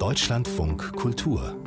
Deutschlandfunk Kultur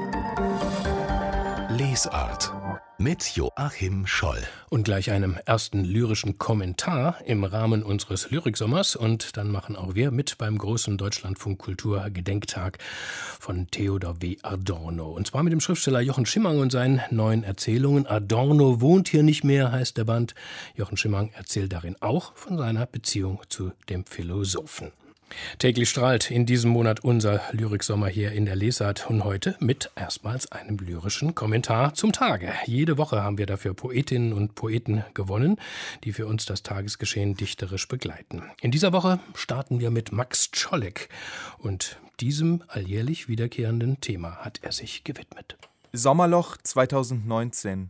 Lesart mit Joachim Scholl. Und gleich einem ersten lyrischen Kommentar im Rahmen unseres Lyriksommers. Und dann machen auch wir mit beim großen Deutschlandfunk Kultur Gedenktag von Theodor W. Adorno. Und zwar mit dem Schriftsteller Jochen Schimmang und seinen neuen Erzählungen. Adorno wohnt hier nicht mehr, heißt der Band. Jochen Schimmang erzählt darin auch von seiner Beziehung zu dem Philosophen. Täglich strahlt in diesem Monat unser Lyriksommer hier in der Lesart und heute mit erstmals einem lyrischen Kommentar zum Tage. Jede Woche haben wir dafür Poetinnen und Poeten gewonnen, die für uns das Tagesgeschehen dichterisch begleiten. In dieser Woche starten wir mit Max Czolek und diesem alljährlich wiederkehrenden Thema hat er sich gewidmet. Sommerloch 2019.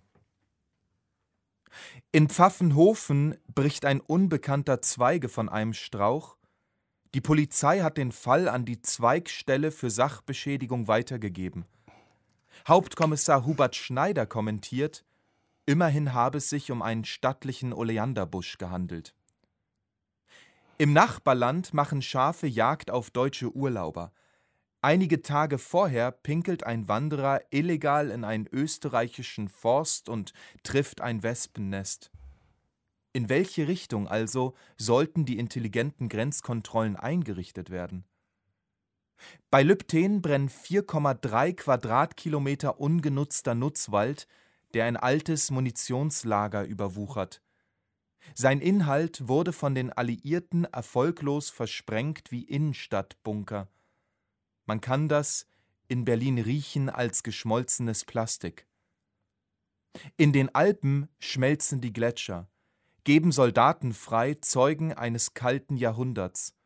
In Pfaffenhofen bricht ein unbekannter Zweige von einem Strauch. Die Polizei hat den Fall an die Zweigstelle für Sachbeschädigung weitergegeben. Hauptkommissar Hubert Schneider kommentiert, immerhin habe es sich um einen stattlichen Oleanderbusch gehandelt. Im Nachbarland machen Schafe Jagd auf deutsche Urlauber. Einige Tage vorher pinkelt ein Wanderer illegal in einen österreichischen Forst und trifft ein Wespennest. In welche Richtung also sollten die intelligenten Grenzkontrollen eingerichtet werden? Bei Lübtheen brennen 4,3 Quadratkilometer ungenutzter Nutzwald, der ein altes Munitionslager überwuchert. Sein Inhalt wurde von den Alliierten erfolglos versprengt wie Innenstadtbunker. Man kann das in Berlin riechen als geschmolzenes Plastik. In den Alpen schmelzen die Gletscher, geben Soldaten frei, Zeugen eines kalten Jahrhunderts.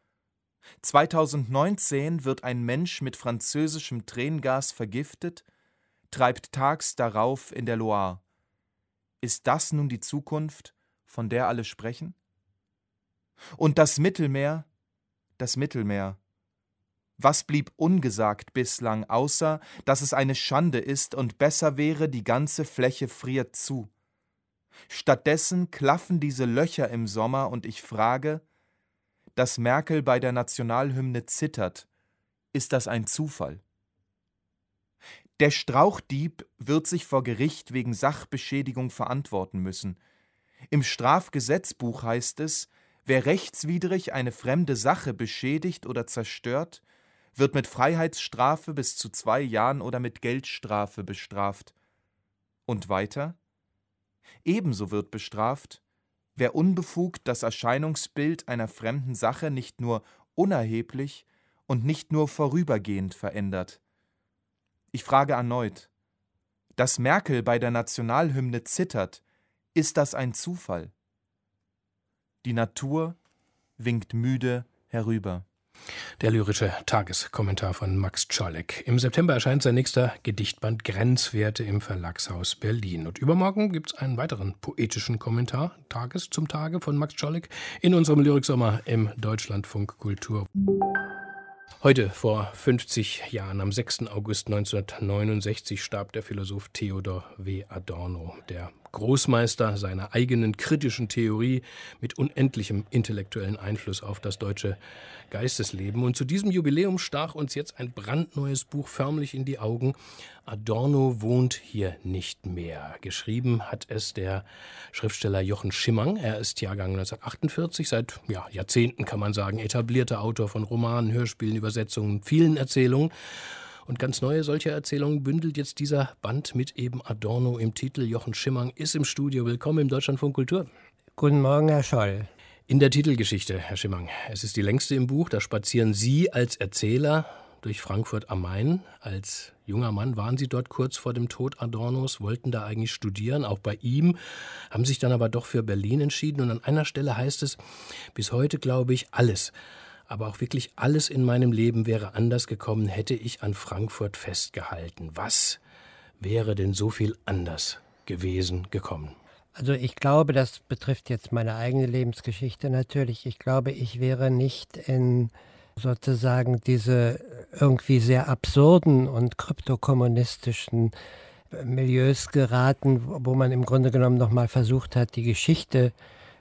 2019 wird ein Mensch mit französischem Tränengas vergiftet, treibt tags darauf in der Loire. Ist das nun die Zukunft, von der alle sprechen? Und das Mittelmeer. Was blieb ungesagt bislang, außer dass es eine Schande ist und besser wäre, die ganze Fläche friert zu. Stattdessen klaffen diese Löcher im Sommer und ich frage, dass Merkel bei der Nationalhymne zittert, ist das ein Zufall? Der Strauchdieb wird sich vor Gericht wegen Sachbeschädigung verantworten müssen. Im Strafgesetzbuch heißt es, wer rechtswidrig eine fremde Sache beschädigt oder zerstört, wird mit Freiheitsstrafe bis zu 2 Jahren oder mit Geldstrafe bestraft. Und weiter? Ebenso wird bestraft, wer unbefugt das Erscheinungsbild einer fremden Sache nicht nur unerheblich und nicht nur vorübergehend verändert. Ich frage erneut, dass Merkel bei der Nationalhymne zittert, ist das ein Zufall? Die Natur winkt müde herüber. Der lyrische Tageskommentar von Max Czolek. Im September erscheint sein nächster Gedichtband Grenzwerte im Verlagshaus Berlin. Und übermorgen gibt es einen weiteren poetischen Kommentar, Tages zum Tage von Max Czolek, in unserem Lyriksommer im Deutschlandfunk Kultur. Heute vor 50 Jahren, am 6. August 1969, starb der Philosoph Theodor W. Adorno, der Großmeister seiner eigenen kritischen Theorie mit unendlichem intellektuellen Einfluss auf das deutsche Geistesleben. Und zu diesem Jubiläum stach uns jetzt ein brandneues Buch förmlich in die Augen. Adorno wohnt hier nicht mehr. Geschrieben hat es der Schriftsteller Jochen Schimmang. Er ist Jahrgang 1948, seit Jahrzehnten kann man sagen, etablierter Autor von Romanen, Hörspielen, Übersetzungen, vielen Erzählungen. Und ganz neue solcher Erzählungen bündelt jetzt dieser Band mit eben Adorno im Titel. Jochen Schimmang ist im Studio. Willkommen im Deutschlandfunk Kultur. Guten Morgen, Herr Scholl. In der Titelgeschichte, Herr Schimmang, es ist die längste im Buch, da spazieren Sie als Erzähler durch Frankfurt am Main. Als junger Mann waren Sie dort kurz vor dem Tod Adornos, wollten da eigentlich studieren, auch bei ihm, haben sich dann aber doch für Berlin entschieden. Und an einer Stelle heißt es, bis heute glaube ich, alles, aber auch wirklich alles in meinem Leben wäre anders gekommen, hätte ich an Frankfurt festgehalten. Was wäre denn so viel anders gekommen? Also ich glaube, das betrifft jetzt meine eigene Lebensgeschichte natürlich. Ich glaube, ich wäre nicht in sozusagen diese irgendwie sehr absurden und kryptokommunistischen Milieus geraten, wo man im Grunde genommen nochmal versucht hat, die Geschichte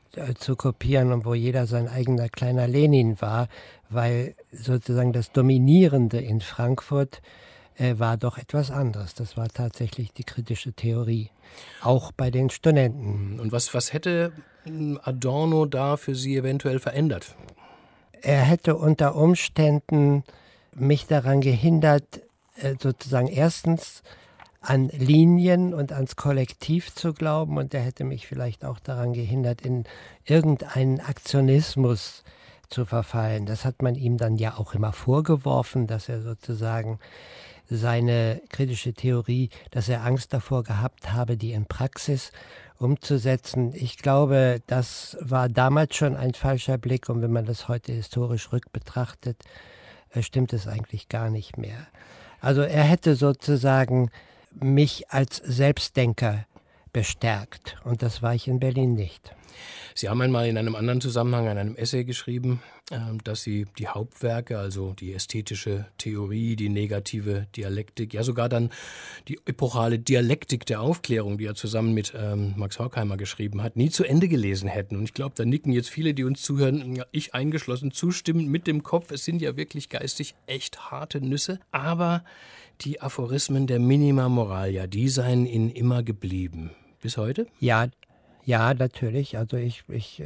zu kopieren und wo jeder sein eigener kleiner Lenin war, weil sozusagen das Dominierende in Frankfurt war doch etwas anderes. Das war tatsächlich die kritische Theorie, auch bei den Studenten. Und was hätte Adorno da für Sie eventuell verändert? Er hätte unter Umständen mich daran gehindert, sozusagen erstens an Linien und ans Kollektiv zu glauben, und er hätte mich vielleicht auch daran gehindert, in irgendeinen Aktionismus zu verfallen. Das hat man ihm dann ja auch immer vorgeworfen, dass er sozusagen seine kritische Theorie, dass er Angst davor gehabt habe, die in Praxis umzusetzen. Ich glaube, das war damals schon ein falscher Blick, und wenn man das heute historisch rückbetrachtet, stimmt es eigentlich gar nicht mehr. Also er hätte sozusagen mich als Selbstdenker bestärkt, und das war ich in Berlin nicht. Sie haben einmal in einem anderen Zusammenhang, in einem Essay geschrieben, dass Sie die Hauptwerke, also die ästhetische Theorie, die negative Dialektik, ja sogar dann die epochale Dialektik der Aufklärung, die er zusammen mit Max Horkheimer geschrieben hat, nie zu Ende gelesen hätten. Und ich glaube, da nicken jetzt viele, die uns zuhören, ich eingeschlossen, zustimmend mit dem Kopf. Es sind ja wirklich geistig echt harte Nüsse. Aber die Aphorismen der Minima Moralia, die seien Ihnen immer geblieben. Bis heute? Ja, natürlich. Also ich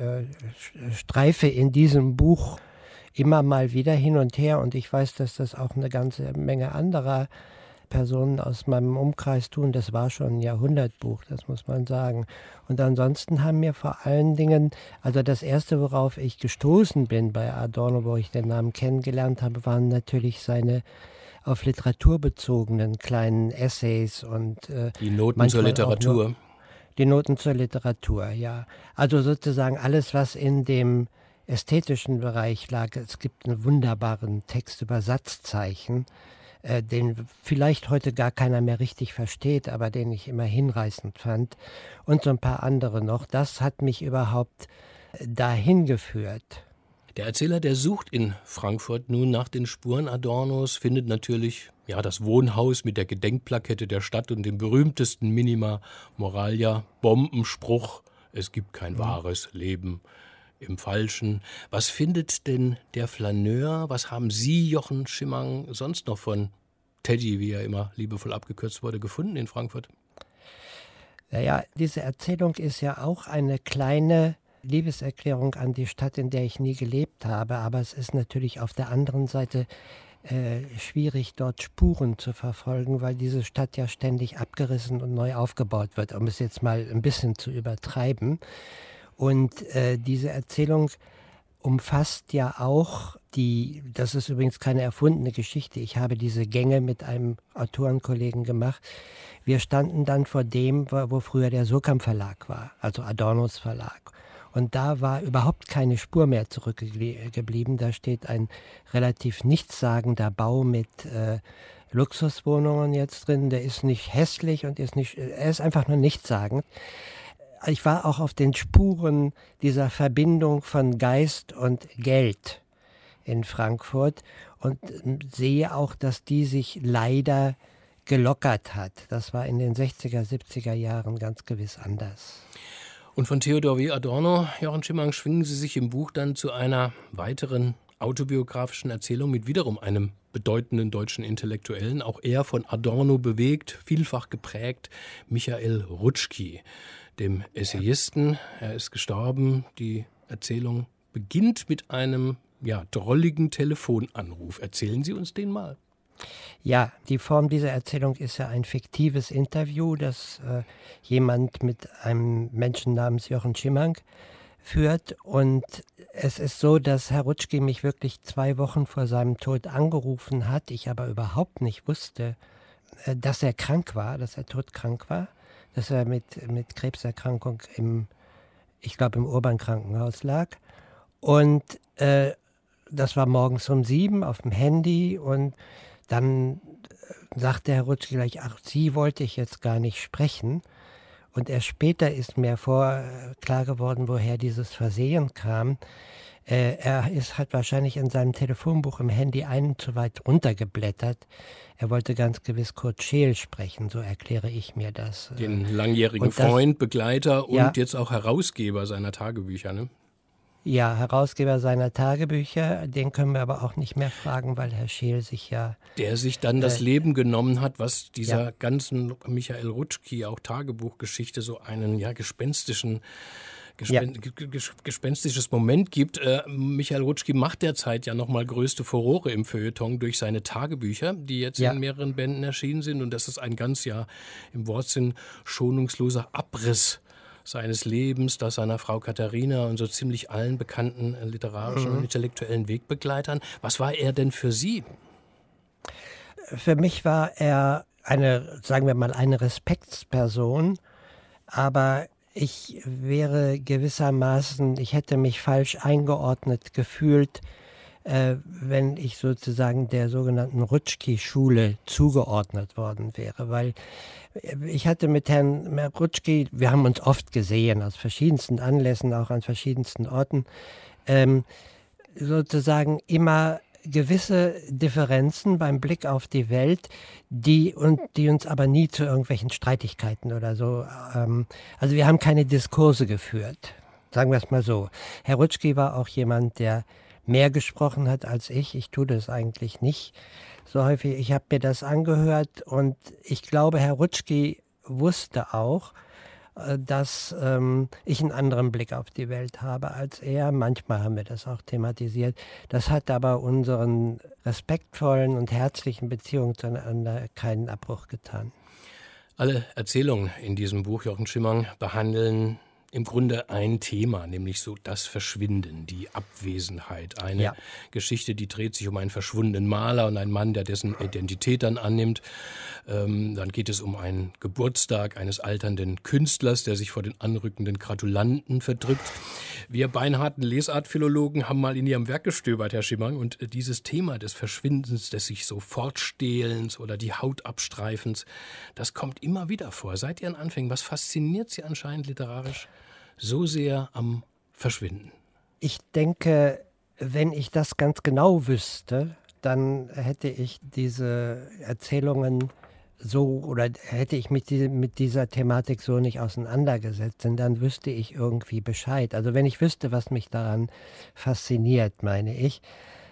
streife in diesem Buch immer mal wieder hin und her, und ich weiß, dass das auch eine ganze Menge anderer Personen aus meinem Umkreis tun. Das war schon ein Jahrhundertbuch, das muss man sagen. Und ansonsten haben mir vor allen Dingen, also das Erste, worauf ich gestoßen bin bei Adorno, wo ich den Namen kennengelernt habe, waren natürlich seine auf Literatur bezogenen kleinen Essays und die Noten zur Literatur. Die Noten zur Literatur, ja. Also sozusagen alles, was in dem ästhetischen Bereich lag. Es gibt einen wunderbaren Text über Satzzeichen, den vielleicht heute gar keiner mehr richtig versteht, aber den ich immer hinreißend fand. Und so ein paar andere noch. Das hat mich überhaupt dahin geführt. Der Erzähler, der sucht in Frankfurt nun nach den Spuren Adornos, findet natürlich das Wohnhaus mit der Gedenkplakette der Stadt und dem berühmtesten Minima Moralia, Bombenspruch, es gibt kein wahres Leben im Falschen. Was findet denn der Flaneur, was haben Sie, Jochen Schimmang, sonst noch von Teddy, wie er immer liebevoll abgekürzt wurde, gefunden in Frankfurt? Naja, diese Erzählung ist ja auch eine kleine Liebeserklärung an die Stadt, in der ich nie gelebt habe, aber es ist natürlich auf der anderen Seite schwierig, dort Spuren zu verfolgen, weil diese Stadt ja ständig abgerissen und neu aufgebaut wird, um es jetzt mal ein bisschen zu übertreiben. Und diese Erzählung umfasst ja auch das ist übrigens keine erfundene Geschichte, ich habe diese Gänge mit einem Autorenkollegen gemacht. Wir standen dann vor dem, wo früher der Surkamp Verlag war, also Adornos Verlag. Und da war überhaupt keine Spur mehr zurückgeblieben. Da steht ein relativ nichtssagender Bau mit Luxuswohnungen jetzt drin. Der ist nicht hässlich und er ist einfach nur nichtssagend. Ich war auch auf den Spuren dieser Verbindung von Geist und Geld in Frankfurt und sehe auch, dass die sich leider gelockert hat. Das war in den 60er, 70er Jahren ganz gewiss anders. Und von Theodor W. Adorno, Jochen Schimmang, schwingen Sie sich im Buch dann zu einer weiteren autobiografischen Erzählung mit wiederum einem bedeutenden deutschen Intellektuellen, auch er von Adorno bewegt, vielfach geprägt, Michael Rutschki, dem Essayisten. Er ist gestorben. Die Erzählung beginnt mit einem drolligen Telefonanruf. Erzählen Sie uns den mal. Ja, die Form dieser Erzählung ist ja ein fiktives Interview, das jemand mit einem Menschen namens Jochen Schimmang führt. Und es ist so, dass Herr Rutschki mich wirklich 2 Wochen vor seinem Tod angerufen hat. Ich aber überhaupt nicht wusste, dass er krank war, dass er todkrank war, dass er mit Krebserkrankung im Urban-Krankenhaus lag. Und das war morgens um 7 auf dem Handy, und dann sagte Herr Rutschki gleich, Sie wollte ich jetzt gar nicht sprechen. Und erst später ist mir klar geworden, woher dieses Versehen kam. Hat wahrscheinlich in seinem Telefonbuch im Handy einen zu weit runtergeblättert. Er wollte ganz gewiss Kurt Scheel sprechen, so erkläre ich mir das. Den langjährigen Freund, Begleiter und jetzt auch Herausgeber seiner Tagebücher, ne? Ja, Herausgeber seiner Tagebücher, den können wir aber auch nicht mehr fragen, weil Herr Scheel sich ja... Der sich dann das Leben genommen hat, was dieser ganzen Michael Rutschki, auch Tagebuchgeschichte, so einen gespenstisches Moment gibt. Michael Rutschki macht derzeit ja nochmal größte Furore im Feuilleton durch seine Tagebücher, die jetzt in mehreren Bänden erschienen sind. Und das ist ein ganz im Wortsinn schonungsloser Abriss seines Lebens, das seiner Frau Katharina und so ziemlich allen bekannten literarischen und intellektuellen Wegbegleitern. Was war er denn für Sie? Für mich war er eine Respektsperson, aber ich hätte mich falsch eingeordnet gefühlt, wenn ich sozusagen der sogenannten Rutschki-Schule zugeordnet worden wäre, weil ich hatte mit Herrn Rutschki, wir haben uns oft gesehen, aus verschiedensten Anlässen, auch an verschiedensten Orten, sozusagen immer gewisse Differenzen beim Blick auf die Welt, die uns aber nie zu irgendwelchen Streitigkeiten oder so, also wir haben keine Diskurse geführt, sagen wir es mal so. Herr Rutschki war auch jemand, der mehr gesprochen hat als ich. Ich tue das eigentlich nicht so häufig. Ich habe mir das angehört und ich glaube, Herr Rutschki wusste auch, dass ich einen anderen Blick auf die Welt habe als er. Manchmal haben wir das auch thematisiert. Das hat aber unseren respektvollen und herzlichen Beziehungen zueinander keinen Abbruch getan. Alle Erzählungen in diesem Buch, Jochen Schimmang, behandeln im Grunde ein Thema, nämlich so das Verschwinden, die Abwesenheit. Eine Geschichte, die dreht sich um einen verschwundenen Maler und einen Mann, der dessen Identität dann annimmt. Dann geht es um einen Geburtstag eines alternden Künstlers, der sich vor den anrückenden Gratulanten verdrückt. Wir beinharten Lesartphilologen haben mal in Ihrem Werk gestöbert, Herr Schimmang, und dieses Thema des Verschwindens, des sich so Fortstehlens oder die Hautabstreifens, das kommt immer wieder vor. Seit Ihren Anfängen, was fasziniert Sie anscheinend literarisch so sehr am Verschwinden? Ich denke, wenn ich das ganz genau wüsste, dann hätte ich diese Erzählungen hätte ich mit dieser Thematik so nicht auseinandergesetzt, denn dann wüsste ich irgendwie Bescheid. Also wenn ich wüsste, was mich daran fasziniert, meine ich.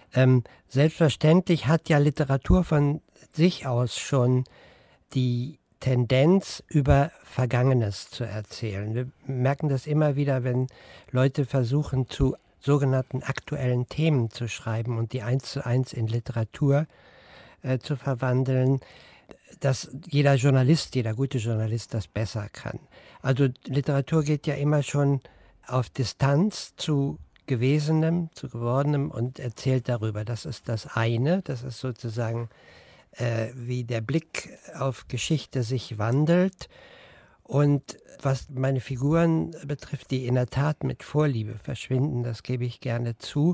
Selbstverständlich hat ja Literatur von sich aus schon die Tendenz, über Vergangenes zu erzählen. Wir merken das immer wieder, wenn Leute versuchen, zu sogenannten aktuellen Themen zu schreiben und die 1:1 in Literatur zu verwandeln, dass jeder gute Journalist das besser kann. Also Literatur geht ja immer schon auf Distanz zu Gewesenem, zu Gewordenem und erzählt darüber. Das ist das eine, das ist sozusagen wie der Blick auf Geschichte sich wandelt. Und was meine Figuren betrifft, die in der Tat mit Vorliebe verschwinden, das gebe ich gerne zu.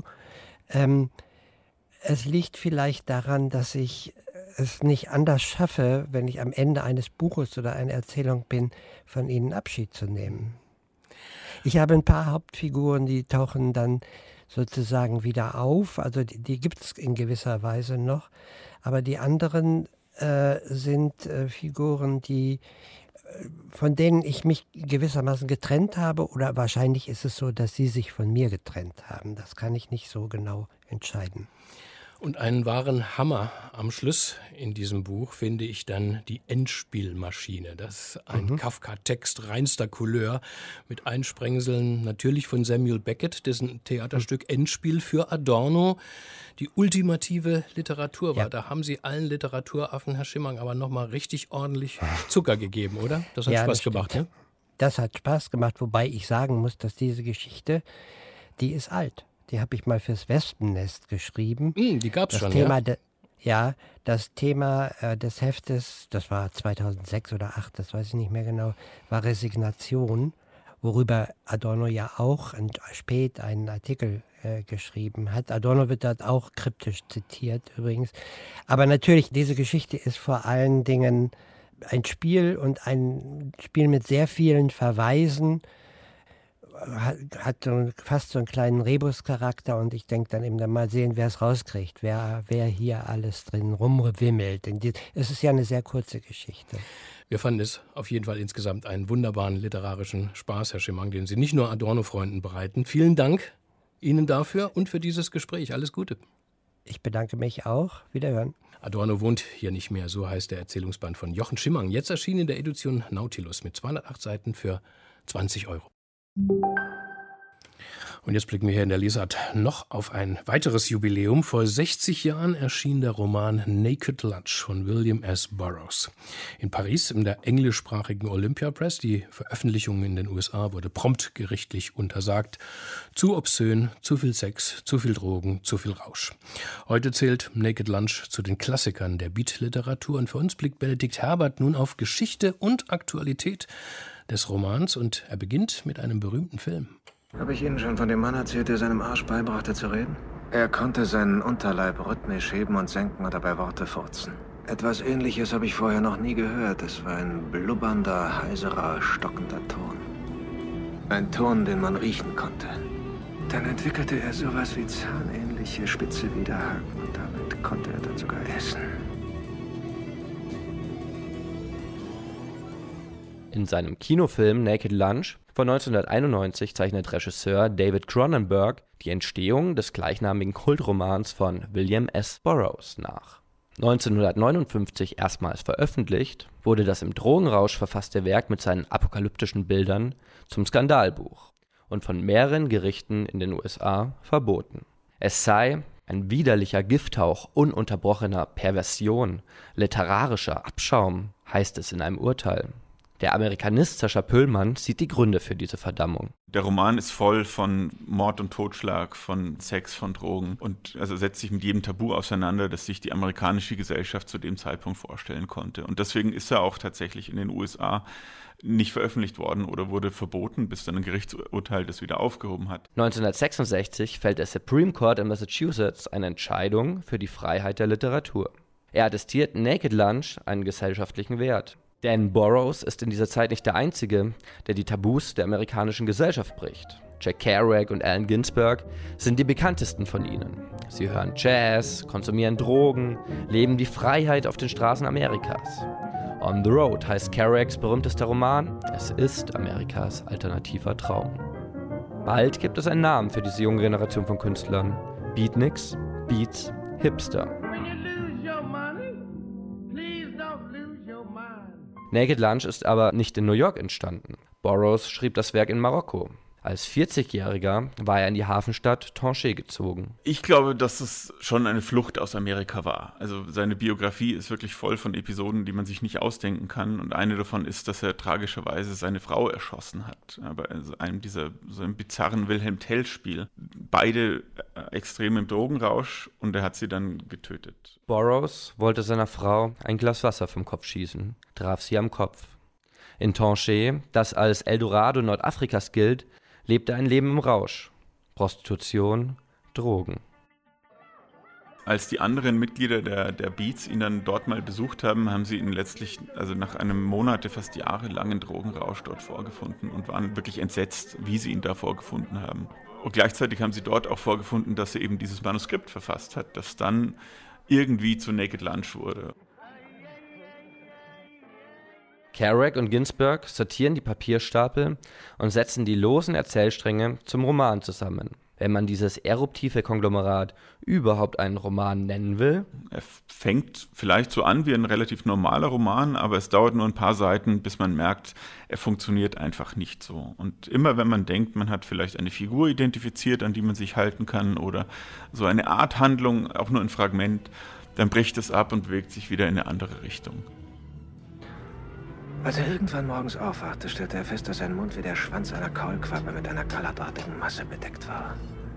Es liegt vielleicht daran, dass ich es nicht anders schaffe, wenn ich am Ende eines Buches oder einer Erzählung bin, von ihnen Abschied zu nehmen. Ich habe ein paar Hauptfiguren, die tauchen dann sozusagen wieder auf, also die gibt es in gewisser Weise noch, aber die anderen sind Figuren, von denen ich mich gewissermaßen getrennt habe, oder wahrscheinlich ist es so, dass sie sich von mir getrennt haben. Das kann ich nicht so genau entscheiden. Und einen wahren Hammer am Schluss in diesem Buch finde ich dann die Endspielmaschine. Das ist ein Kafka-Text reinster Couleur mit Einsprengseln natürlich von Samuel Beckett, dessen Theaterstück Endspiel für Adorno die ultimative Literatur war. Ja. Da haben Sie allen Literaturaffen, Herr Schimmang, aber nochmal richtig ordentlich Zucker gegeben, oder? Das hat Spaß gemacht, ne? Das hat Spaß gemacht, wobei ich sagen muss, dass diese Geschichte, die ist alt. Die habe ich mal fürs Wespennest geschrieben. Die gab es schon, das Thema des Heftes, das war 2006 oder 2008, das weiß ich nicht mehr genau, war Resignation, worüber Adorno ja auch spät einen Artikel geschrieben hat. Adorno wird dort auch kryptisch zitiert übrigens. Aber natürlich, diese Geschichte ist vor allen Dingen ein Spiel und ein Spiel mit sehr vielen Verweisen hat fast so einen kleinen Rebuscharakter und ich denke dann eben dann mal sehen, wer es rauskriegt, wer hier alles drin rumwimmelt. Es ist ja eine sehr kurze Geschichte. Wir fanden es auf jeden Fall insgesamt einen wunderbaren literarischen Spaß, Herr Schimann, den Sie nicht nur Adorno-Freunden bereiten. Vielen Dank Ihnen dafür und für dieses Gespräch. Alles Gute. Ich bedanke mich auch. Wiederhören. Adorno wohnt hier nicht mehr, so heißt der Erzählungsband von Jochen Schimann. Jetzt erschienen in der Edition Nautilus mit 208 Seiten für 20 €. Und jetzt blicken wir hier in der Lesart noch auf ein weiteres Jubiläum. Vor 60 Jahren erschien der Roman Naked Lunch von William S. Burroughs. In Paris, in der englischsprachigen Olympia Press. Die Veröffentlichung in den USA wurde prompt gerichtlich untersagt. Zu obszön, zu viel Sex, zu viel Drogen, zu viel Rausch. Heute zählt Naked Lunch zu den Klassikern der Beat-Literatur. Und für uns blickt Benedikt Herbert nun auf Geschichte und Aktualität des Romans. Und er beginnt mit einem berühmten Film. Habe ich Ihnen schon von dem Mann erzählt, der seinem Arsch beibrachte zu reden? Er konnte seinen Unterleib rhythmisch heben und senken und dabei Worte furzen. Etwas Ähnliches habe ich vorher noch nie gehört. Es war ein blubbernder, heiserer, stockender Ton. Ein Ton, den man riechen konnte. Dann entwickelte er sowas wie zahnähnliche, spitze Widerhaken und damit konnte er dann sogar essen. In seinem Kinofilm Naked Lunch von 1991 zeichnet Regisseur David Cronenberg die Entstehung des gleichnamigen Kultromans von William S. Burroughs nach. 1959 erstmals veröffentlicht, wurde das im Drogenrausch verfasste Werk mit seinen apokalyptischen Bildern zum Skandalbuch und von mehreren Gerichten in den USA verboten. Es sei ein widerlicher Gifthauch ununterbrochener Perversion, literarischer Abschaum, heißt es in einem Urteil. Der Amerikanist Sascha Pöllmann sieht die Gründe für diese Verdammung. Der Roman ist voll von Mord und Totschlag, von Sex, von Drogen und also setzt sich mit jedem Tabu auseinander, das sich die amerikanische Gesellschaft zu dem Zeitpunkt vorstellen konnte. Und deswegen ist er auch tatsächlich in den USA nicht veröffentlicht worden oder wurde verboten, bis dann ein Gerichtsurteil das wieder aufgehoben hat. 1966 fällt der Supreme Court in Massachusetts eine Entscheidung für die Freiheit der Literatur. Er attestiert Naked Lunch einen gesellschaftlichen Wert. Denn Burroughs ist in dieser Zeit nicht der Einzige, der die Tabus der amerikanischen Gesellschaft bricht. Jack Kerouac und Allen Ginsberg sind die bekanntesten von ihnen. Sie hören Jazz, konsumieren Drogen, leben die Freiheit auf den Straßen Amerikas. On the Road heißt Kerouacs berühmtester Roman. Es ist Amerikas alternativer Traum. Bald gibt es einen Namen für diese junge Generation von Künstlern. Beatniks, Beats, Hipster. Naked Lunch ist aber nicht in New York entstanden. Burroughs schrieb das Werk in Marokko. Als 40-Jähriger war er in die Hafenstadt Tanger gezogen. Ich glaube, dass es schon eine Flucht aus Amerika war. Also seine Biografie ist wirklich voll von Episoden, die man sich nicht ausdenken kann. Und eine davon ist, dass er tragischerweise seine Frau erschossen hat. Bei einem so einem bizarren Wilhelm-Tell-Spiel. Beide extrem im Drogenrausch und er hat sie dann getötet. Burroughs wollte seiner Frau ein Glas Wasser vom Kopf schießen, traf sie am Kopf. In Tanger, das als Eldorado Nordafrikas gilt, lebte ein Leben im Rausch. Prostitution, Drogen. Als die anderen Mitglieder der Beats ihn dann dort mal besucht haben, haben sie ihn letztlich, also nach einem Monate, fast jahrelangen Drogenrausch dort vorgefunden und waren wirklich entsetzt, wie sie ihn da vorgefunden haben. Und gleichzeitig haben sie dort auch vorgefunden, dass er eben dieses Manuskript verfasst hat, das dann irgendwie zu Naked Lunch wurde. Kerouac und Ginsberg sortieren die Papierstapel und setzen die losen Erzählstränge zum Roman zusammen. Wenn man dieses eruptive Konglomerat überhaupt einen Roman nennen will. Er fängt vielleicht so an wie ein relativ normaler Roman, aber es dauert nur ein paar Seiten, bis man merkt, er funktioniert einfach nicht so. Und immer wenn man denkt, man hat vielleicht eine Figur identifiziert, an die man sich halten kann oder so eine Art Handlung, auch nur ein Fragment, dann bricht es ab und bewegt sich wieder in eine andere Richtung. Als er irgendwann morgens aufwachte, stellte er fest, dass sein Mund wie der Schwanz einer Kaulquappe mit einer gallertartigen Masse bedeckt war.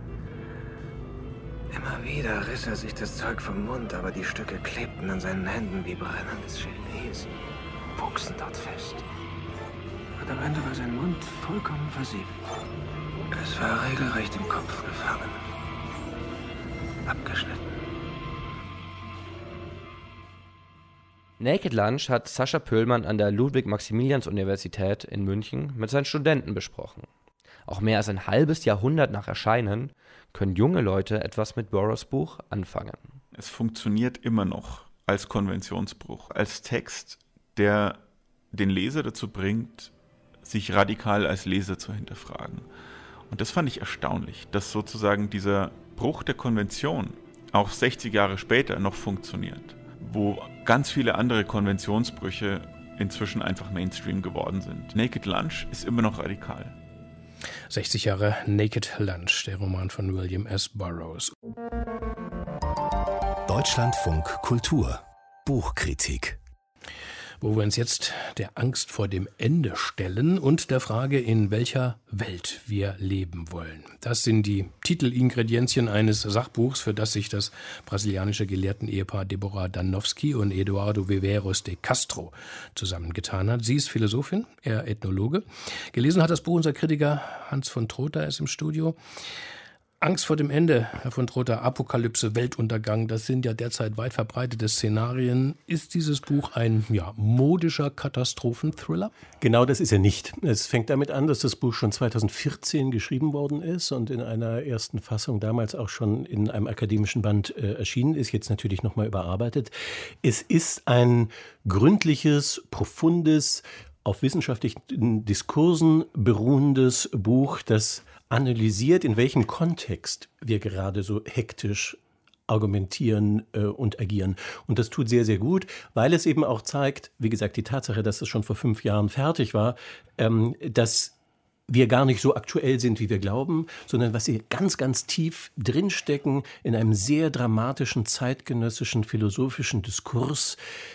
Immer wieder riss er sich das Zeug vom Mund, aber die Stücke klebten an seinen Händen wie brennendes Gelee. Sie wuchsen dort fest. Und am Ende war sein Mund vollkommen versiegelt. Es war regelrecht im Kopf gefangen. Abgeschnitten. Naked Lunch hat Sascha Pöllmann an der Ludwig-Maximilians-Universität in München mit seinen Studenten besprochen. Auch mehr als ein halbes Jahrhundert nach Erscheinen können junge Leute etwas mit Burroughs Buch anfangen. Es funktioniert immer noch als Konventionsbruch, als Text, der den Leser dazu bringt, sich radikal als Leser zu hinterfragen. Und das fand ich erstaunlich, dass sozusagen dieser Bruch der Konvention auch 60 Jahre später noch funktioniert, wo ganz viele andere Konventionsbrüche inzwischen einfach Mainstream geworden sind. Naked Lunch ist immer noch radikal. 60 Jahre Naked Lunch, der Roman von William S. Burroughs. Deutschlandfunk Kultur Buchkritik. Wo wir uns jetzt der Angst vor dem Ende stellen und der Frage, in welcher Welt wir leben wollen. Das sind die Titelingredienzien eines Sachbuchs, für das sich das brasilianische Gelehrten-Ehepaar Deborah Danowski und Eduardo Viveiros de Castro zusammengetan hat. Sie ist Philosophin, er Ethnologe. Gelesen hat das Buch unser Kritiker Hans von Trotha, ist im Studio. Angst vor dem Ende, Herr von Trotha, Apokalypse, Weltuntergang, das sind ja derzeit weit verbreitete Szenarien. Ist dieses Buch ein modischer Katastrophenthriller? Genau das ist er nicht. Es fängt damit an, dass das Buch schon 2014 geschrieben worden ist und in einer ersten Fassung damals auch schon in einem akademischen Band erschienen ist, jetzt natürlich nochmal überarbeitet. Es ist ein gründliches, profundes, auf wissenschaftlichen Diskursen beruhendes Buch, das analysiert, in welchem Kontext wir gerade so hektisch argumentieren und agieren. Und das tut sehr, sehr gut, weil es eben auch zeigt, wie gesagt, die Tatsache, dass es schon vor 5 Jahren fertig war, dass wir gar nicht so aktuell sind, wie wir glauben, sondern was wir ganz, ganz tief drinstecken in einem sehr dramatischen, zeitgenössischen, philosophischen Diskurs,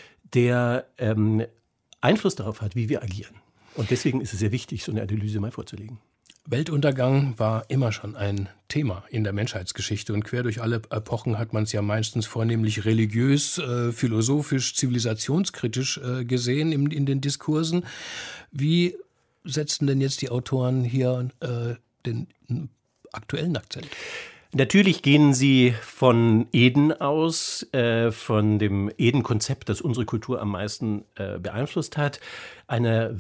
der Einfluss darauf hat, wie wir agieren. Und deswegen ist es sehr wichtig, so eine Analyse mal vorzulegen. Weltuntergang war immer schon ein Thema in der Menschheitsgeschichte und quer durch alle Epochen hat man es ja meistens vornehmlich religiös, philosophisch, zivilisationskritisch gesehen in den Diskursen. Wie setzen denn jetzt die Autoren hier den aktuellen Akzent? Natürlich gehen sie von Eden aus, von dem Eden-Konzept, das unsere Kultur am meisten beeinflusst hat. Ein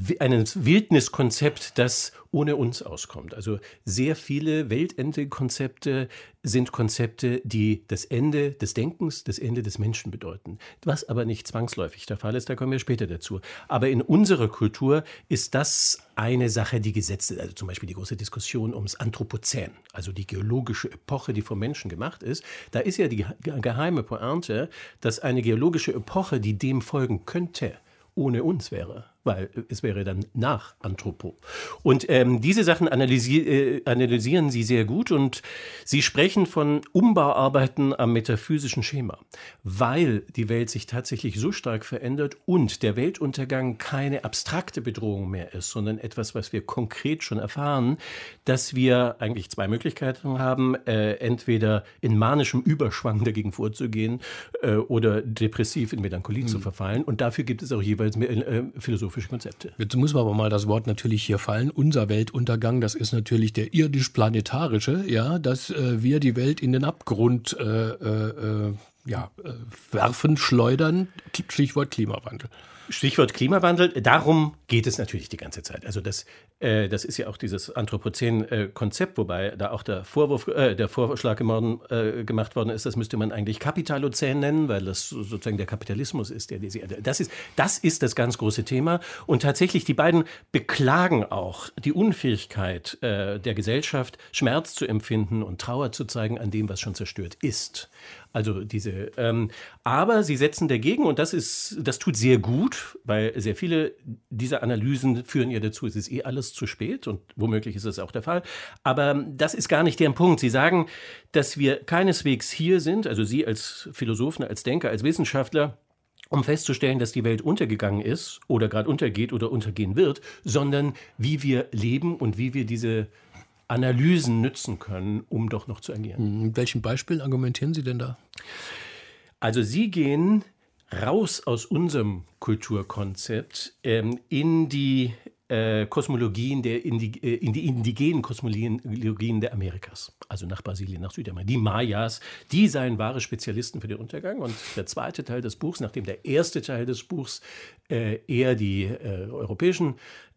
Wildniskonzept, das ohne uns auskommt. Also sehr viele Weltende-Konzepte sind Konzepte, die das Ende des Denkens, das Ende des Menschen bedeuten. Was aber nicht zwangsläufig der Fall ist, da kommen wir später dazu. Aber in unserer Kultur ist das eine Sache, die gesetzt ist. Also zum Beispiel die große Diskussion ums Anthropozän, also die geologische Epoche, die vom Menschen gemacht ist. Da ist ja die geheime Pointe, dass eine geologische Epoche, die dem folgen könnte, ohne uns wäre, weil es wäre dann nach Anthropo. Und diese Sachen analysieren sie sehr gut und sie sprechen von Umbauarbeiten am metaphysischen Schema, weil die Welt sich tatsächlich so stark verändert und der Weltuntergang keine abstrakte Bedrohung mehr ist, sondern etwas, was wir konkret schon erfahren, dass wir eigentlich 2 Möglichkeiten haben, entweder in manischem Überschwang dagegen vorzugehen oder depressiv in Melancholie zu verfallen. Und dafür gibt es auch jeweils philosophische Konzepte. Jetzt muss man aber mal das Wort natürlich hier fallen. Unser Weltuntergang, das ist natürlich der irdisch-planetarische, ja, dass wir die Welt in den Abgrund werfen, schleudern. Stichwort Klimawandel. Stichwort Klimawandel, darum geht es natürlich die ganze Zeit. Also das ist ja auch dieses Anthropozän-Konzept, wobei da auch der Vorschlag gemacht worden ist, das müsste man eigentlich Kapitalozän nennen, weil das sozusagen der Kapitalismus ist, der diese Erde. Das ist das ganz große Thema. Und tatsächlich, die beiden beklagen auch die Unfähigkeit der Gesellschaft, Schmerz zu empfinden und Trauer zu zeigen an dem, was schon zerstört ist. Also aber sie setzen dagegen, und das tut sehr gut, weil sehr viele dieser Analysen führen ja dazu, es ist alles zu spät und womöglich ist das auch der Fall. Aber das ist gar nicht deren Punkt. Sie sagen, dass wir keineswegs hier sind, also Sie als Philosophen, als Denker, als Wissenschaftler, um festzustellen, dass die Welt untergegangen ist oder gerade untergeht oder untergehen wird, sondern wie wir leben und wie wir diese Analysen nützen können, um doch noch zu agieren. Mit welchen Beispielen argumentieren Sie denn da? Also Sie gehen raus aus unserem Kulturkonzept in die Kosmologien, in die indigenen Kosmologien der Amerikas, also nach Brasilien, nach Südamerika. Die Mayas, die seien wahre Spezialisten für den Untergang. Und der zweite Teil des Buchs, nachdem der erste Teil des Buchs eher die europäischen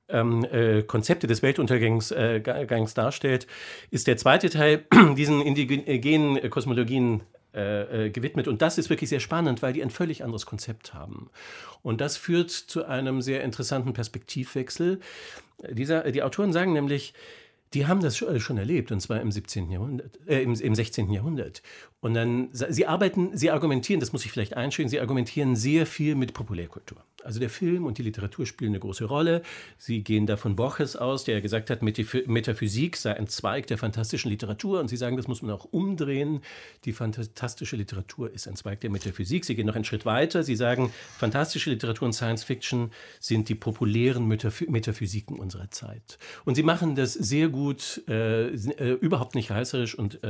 Konzepte des Weltuntergangs darstellt, ist der zweite Teil diesen indigenen Kosmologien gewidmet. Und das ist wirklich sehr spannend, weil die ein völlig anderes Konzept haben. Und das führt zu einem sehr interessanten Perspektivwechsel. Die Autoren sagen nämlich, die haben das schon erlebt, und zwar im 16. Jahrhundert. Und dann, sie argumentieren, das muss ich vielleicht einschränken, sie argumentieren sehr viel mit Populärkultur. Also der Film und die Literatur spielen eine große Rolle. Sie gehen da von Borges aus, der gesagt hat, Metaphysik sei ein Zweig der fantastischen Literatur. Und sie sagen, das muss man auch umdrehen. Die fantastische Literatur ist ein Zweig der Metaphysik. Sie gehen noch einen Schritt weiter. Sie sagen, fantastische Literatur und Science Fiction sind die populären Metaphysiken unserer Zeit. Und sie machen das sehr gut, überhaupt nicht reißerisch und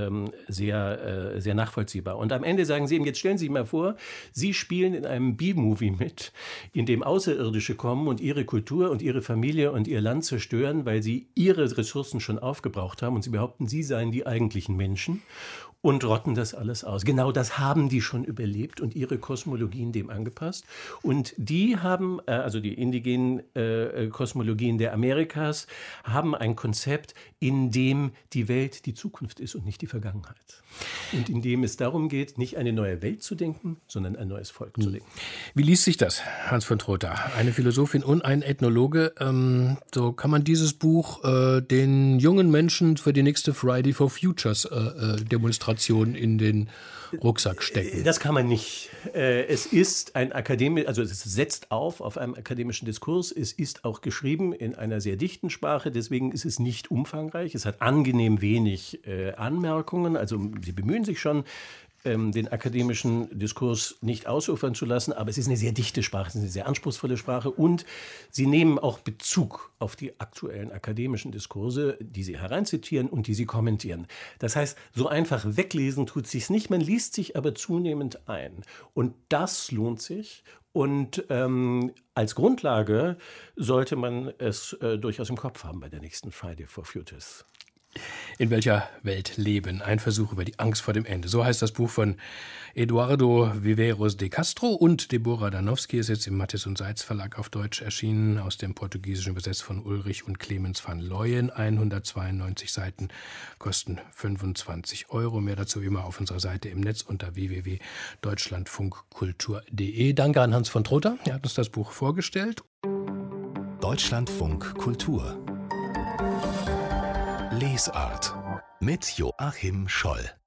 sehr nachvollziehbar. Und am Ende sagen sie eben, jetzt stellen Sie sich mal vor, Sie spielen in einem B-Movie mit, in dem Außerirdische kommen und ihre Kultur und ihre Familie und ihr Land zerstören, weil sie ihre Ressourcen schon aufgebraucht haben und sie behaupten, sie seien die eigentlichen Menschen und rotten das alles aus. Genau das haben die schon überlebt und ihre Kosmologien dem angepasst. Und die haben, also die indigenen Kosmologien der Amerikas, haben ein Konzept, in dem die Welt die Zukunft ist und nicht die Vergangenheit. Und in dem es darum geht, nicht eine neue Welt zu denken, sondern ein neues Volk zu denken. Wie liest sich das, Hans von Trotha? Eine Philosophin und ein Ethnologe. So kann man dieses Buch den jungen Menschen für die nächste Friday for Futures Demonstration in den Rucksack stecken. Das kann man nicht. Es ist ein also es setzt auf einem akademischen Diskurs. Es ist auch geschrieben in einer sehr dichten Sprache, deswegen ist es nicht umfangreich. Es hat angenehm wenig Anmerkungen, also sie bemühen sich schon, den akademischen Diskurs nicht ausufern zu lassen, aber es ist eine sehr dichte Sprache, es ist eine sehr anspruchsvolle Sprache und sie nehmen auch Bezug auf die aktuellen akademischen Diskurse, die sie hereinzitieren und die sie kommentieren. Das heißt, so einfach weglesen tut es sich nicht, man liest sich aber zunehmend ein. Und das lohnt sich. Und als Grundlage sollte man es durchaus im Kopf haben bei der nächsten Friday for Futures. In welcher Welt leben? Ein Versuch über die Angst vor dem Ende. So heißt das Buch von Eduardo Viveiros de Castro und Deborah Danowski. Ist jetzt im Matthes und Seitz Verlag auf Deutsch erschienen, aus dem Portugiesischen übersetzt von Ulrich und Clemens van Leyen. 192 Seiten, kosten 25 €. Mehr dazu immer auf unserer Seite im Netz unter www.deutschlandfunkkultur.de. Danke an Hans von Trotha. Er hat uns das Buch vorgestellt. Deutschlandfunk Kultur Lesart mit Joachim Scholl.